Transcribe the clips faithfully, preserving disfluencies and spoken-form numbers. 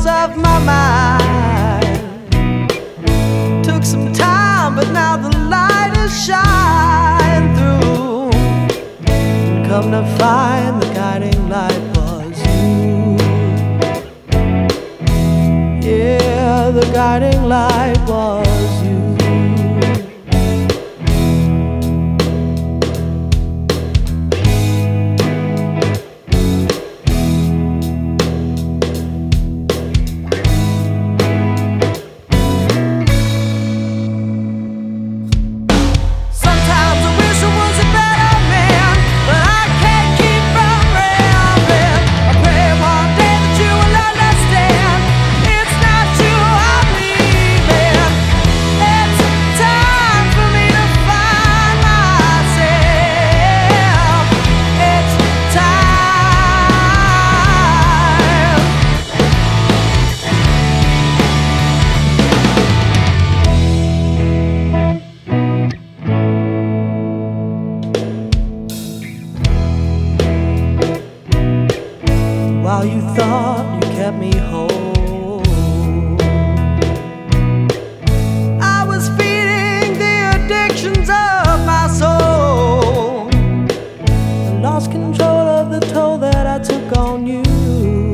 of my mind. Took some time, but now the light is shining through. And come to find the guiding light was you. Yeah, the guiding light was you. While you thought you kept me whole, I was feeding the addictions of my soul, and lost control of the toll that I took on you.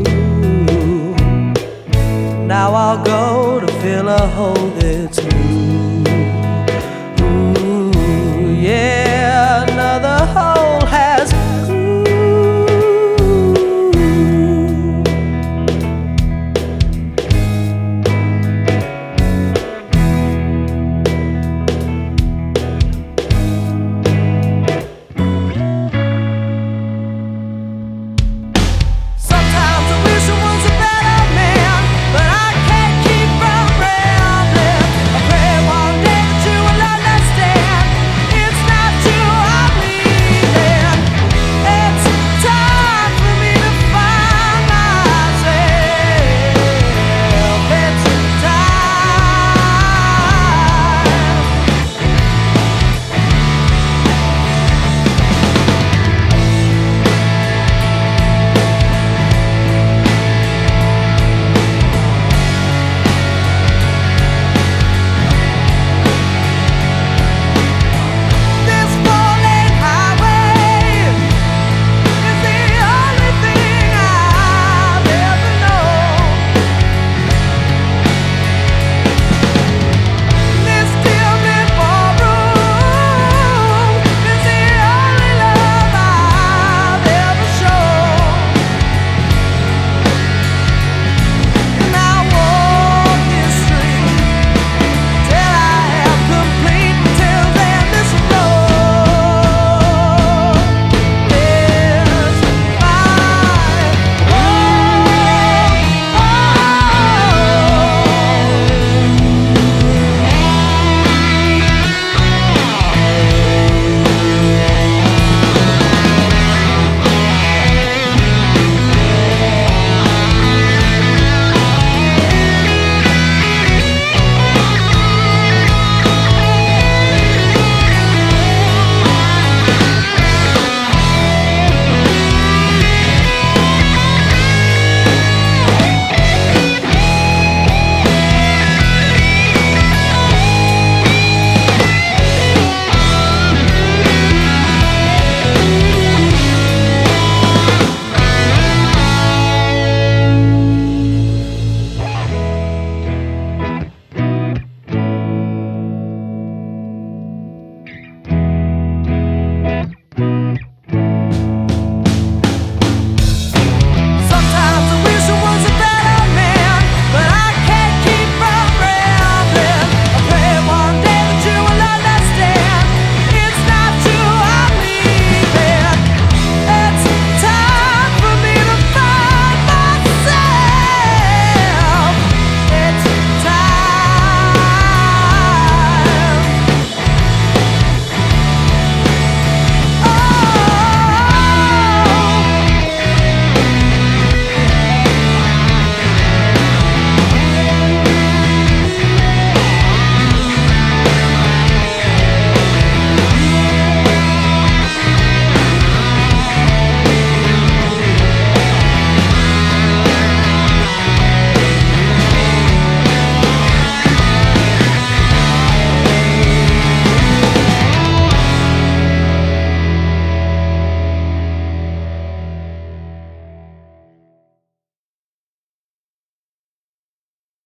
Now I'll go to fill a hole that's new.